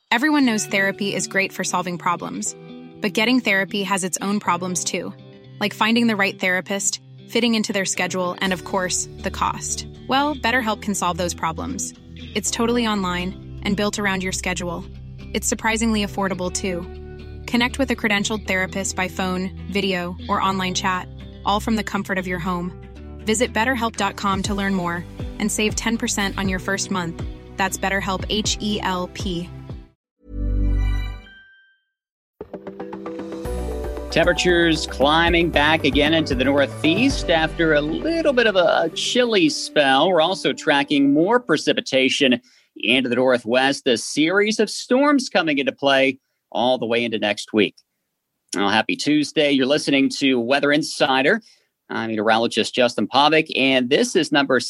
Everyone knows therapy is great for solving problems, but getting therapy has its own problems too, like finding the right therapist, fitting into their schedule, and of course, the cost. Well, BetterHelp can solve those problems. It's totally online and built around your schedule. It's surprisingly affordable too. Connect with a credentialed therapist by phone, video, or online chat, all from the comfort of your home. Visit BetterHelp.com to learn more and save 10% on your first month. That's BetterHelp, H-E-L-P. Temperatures climbing back again into the northeast after a little bit of a chilly spell. We're also tracking more precipitation into the northwest. A series of storms coming into play all the way into next week. Well, happy Tuesday. You're listening to Weather Insider. I'm meteorologist Justin Pavic, and this is number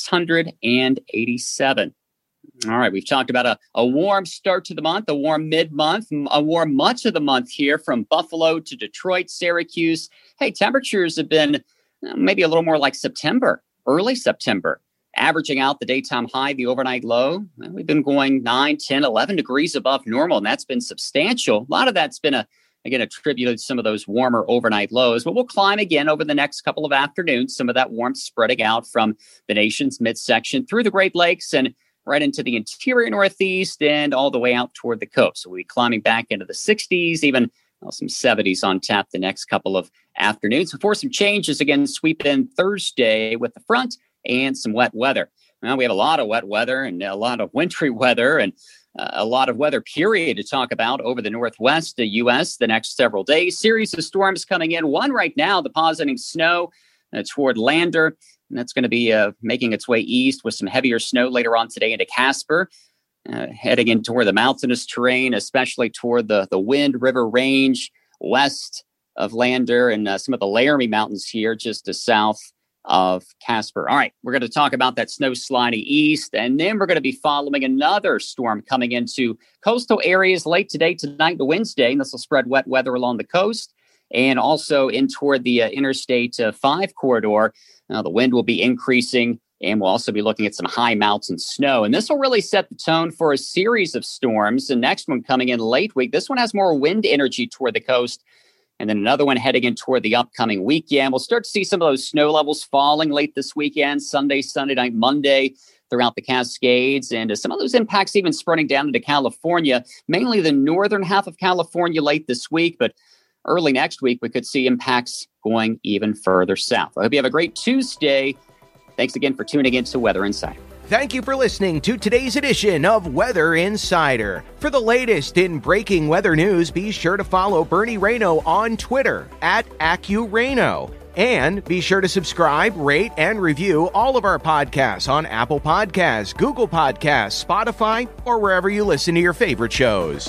687. All right, we've talked about a warm start to the month, a warm mid-month, a warm much of the month here from Buffalo to Detroit, Syracuse. Hey, temperatures have been maybe a little more like September, early September, averaging out the daytime high, the overnight low. We've been going 9, 10, 11 degrees above normal, and that's been substantial. A lot of that's been, attributed to some of those warmer overnight lows, but we'll climb again over the next couple of afternoons, some of that warmth spreading out from the nation's midsection through the Great Lakes and right into the interior northeast and all the way out toward the coast. So we'll be climbing back into the 60s, even some 70s on tap the next couple of afternoons before some changes again sweep in Thursday with the front and some wet weather. Well, we have a lot of wet weather and a lot of wintry weather and a lot of weather period to talk about over the northwest U.S. the next several days. Series of storms coming in. One right now, depositing snow toward Lander. And that's going to be making its way east with some heavier snow later on today into Casper, heading in toward the mountainous terrain, especially toward the Wind River Range west of Lander and some of the Laramie Mountains here just to south of Casper. All right, we're going to talk about that snow sliding east, and then we're going to be following another storm coming into coastal areas late today, tonight, to Wednesday, and this will spread wet weather along the coast and also in toward the Interstate 5 corridor. The wind will be increasing, and we'll also be looking at some high mountain snow. And this will really set the tone for a series of storms. The next one coming in late week. This one has more wind energy toward the coast. And then another one heading in toward the upcoming weekend. We'll start to see some of those snow levels falling late this weekend, Sunday night, Monday, throughout the Cascades. And some of those impacts even spreading down into California, mainly the northern half of California late this week. But early next week, we could see impacts going even further south. I hope you have a great Tuesday. Thanks again for tuning in to Weather Insider. Thank you for listening to today's edition of Weather Insider. For the latest in breaking weather news, be sure to follow Bernie Rayno on Twitter @AccuRayno. And be sure to subscribe, rate, and review all of our podcasts on Apple Podcasts, Google Podcasts, Spotify, or wherever you listen to your favorite shows.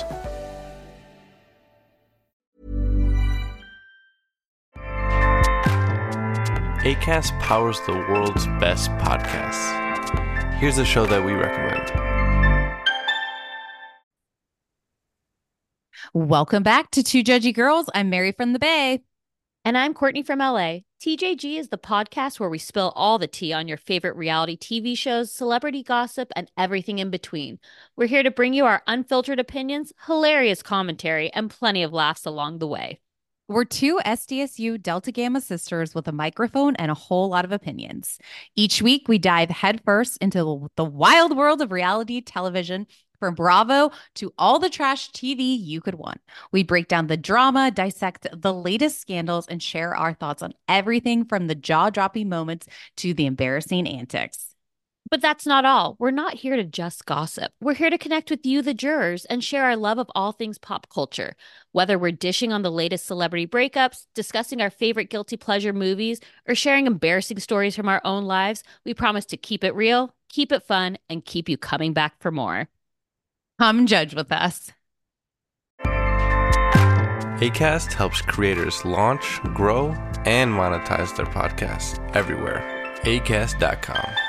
Acast powers the world's best podcasts. Here's a show that we recommend. Welcome back to Two Judgy Girls. I'm Mary from the Bay. And I'm Courtney from LA. TJG is the podcast where we spill all the tea on your favorite reality TV shows, celebrity gossip, and everything in between. We're here to bring you our unfiltered opinions, hilarious commentary, and plenty of laughs along the way. We're two SDSU Delta Gamma sisters with a microphone and a whole lot of opinions. Each week, we dive headfirst into the wild world of reality television, from Bravo to all the trash TV you could want. We break down the drama, dissect the latest scandals, and share our thoughts on everything from the jaw-dropping moments to the embarrassing antics. But that's not all. We're not here to just gossip. We're here to connect with you, the jurors, and share our love of all things pop culture. Whether we're dishing on the latest celebrity breakups, discussing our favorite guilty pleasure movies, or sharing embarrassing stories from our own lives, we promise to keep it real, keep it fun, and keep you coming back for more. Come judge with us. Acast helps creators launch, grow, and monetize their podcasts everywhere. Acast.com.